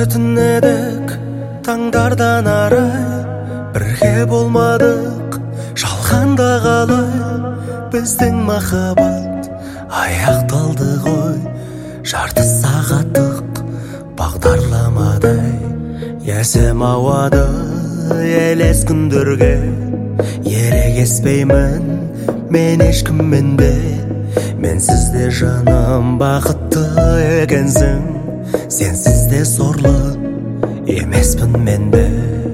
өтінедік таңдардан арай, бірге болмадық жалғанда қалай. Біздің махаббат аяқталды ғой, жарты сағаттық бағдарламадай. Есім ауады елес күндерге, ерегеспеймін мен ешкіммен де. Менсіз де жаным бақытты екенсің, сенсіз де сорлы емеспін мен де.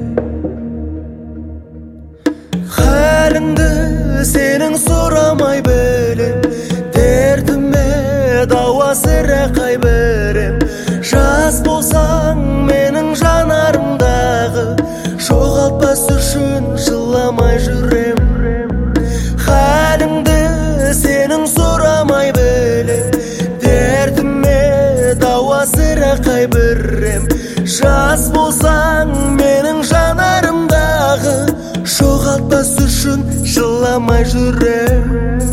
Халіңді сенің сұрамай білем, дертіме дауа сірә қай берем. Жас болсаң менің жанарымдағы, жоғалтпас үшін жыламай жүрем. Халіңді сенің сұрамай білем, дертіме дауа сірә қай берем. Жас болсаң менің жанарымдағы, жоғалтпас үшін жыламай жүрем.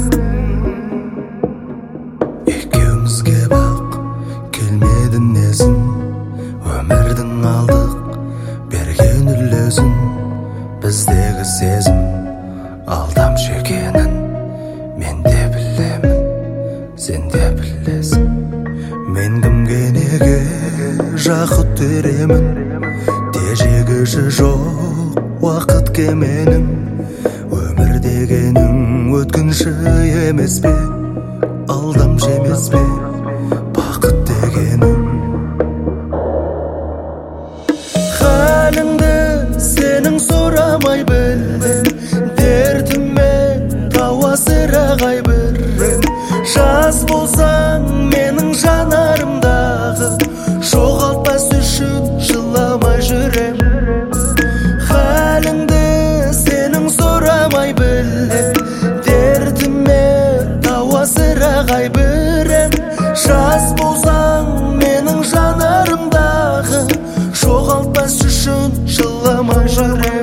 Екеумізге бақ келмедің несін, өмірдің алдық берген үлесін. Біздегі сезім алдамшы екенін мен де білемін, сен де білесің. Мен кімге неге жақұт теремін, тежегіші жоқ уақыт кеменің. Өмір дегенің өткінші емес пе, алдамшы емес пе бақыт дегенің. Халіңді сенің сұрамай білдім, дертіме дауа сірә қай берем. Жас болсаң менің жанарымдағы, жоғалтпас үшін жыламай жүрем. Халіңді сенің сұрамай білдім, дертіме дауа сірә қай берем. Жас болсаң менің жанарымдағы, жоғалтпас үшін жыламай жүрем.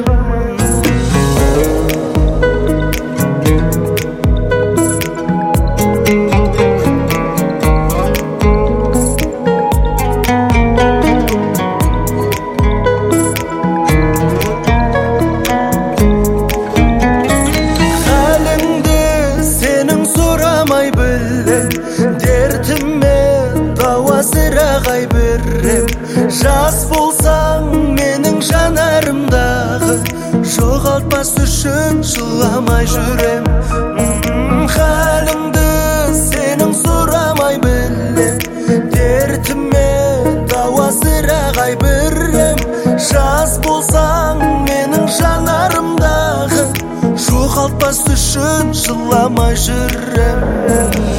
Жас болсаң менің жанарымдағы, жоғалтпас үшін жыламай жүрем. Халіңді сенің сұрамай білем, дертіме дауа сірә қай берем. Жас болсаң менің жанарымдағы, жоғалтпас үшін жыламай жүрем.